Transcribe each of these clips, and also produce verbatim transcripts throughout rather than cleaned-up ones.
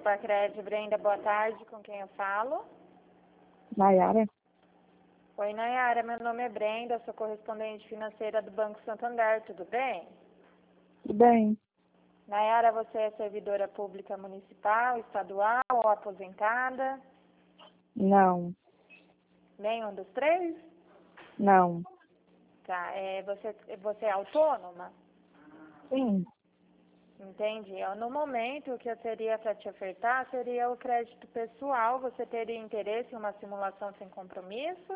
Bacred, Brenda, boa tarde, com quem eu falo? Nayara? Oi, Nayara, meu nome é Brenda, sou correspondente financeira do Banco Santander, tudo bem? Tudo bem. Nayara, você é servidora pública municipal, estadual ou aposentada? Não. Nenhum dos três? Não. Tá, é, você, você é autônoma? Sim. Entendi. Eu, no momento, o que eu teria para te ofertar seria o crédito pessoal. Você teria interesse em uma simulação sem compromisso?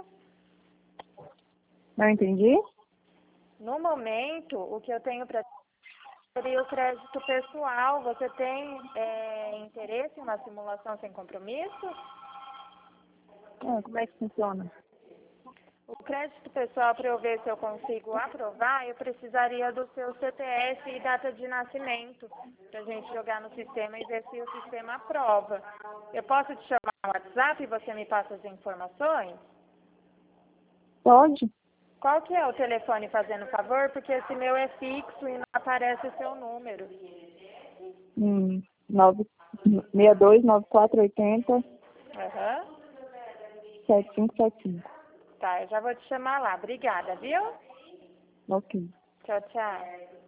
Não entendi? No momento, o que eu tenho para seria o crédito pessoal. Você tem é, interesse em uma simulação sem compromisso? Ah, como é que funciona? O crédito pessoal, para eu ver se eu consigo aprovar, eu precisaria do seu C P F e data de nascimento, para a gente jogar no sistema e ver se o sistema aprova. Eu posso te chamar no WhatsApp e você me passa as informações? Pode? Qual que é o telefone, fazendo favor? Porque esse meu é fixo e não aparece o seu número. Hum, nove, seis dois, nove quatro oito zero, Aham. sete cinco sete cinco. Tá, eu já vou te chamar lá. Obrigada, viu? Ok. Tchau, tchau.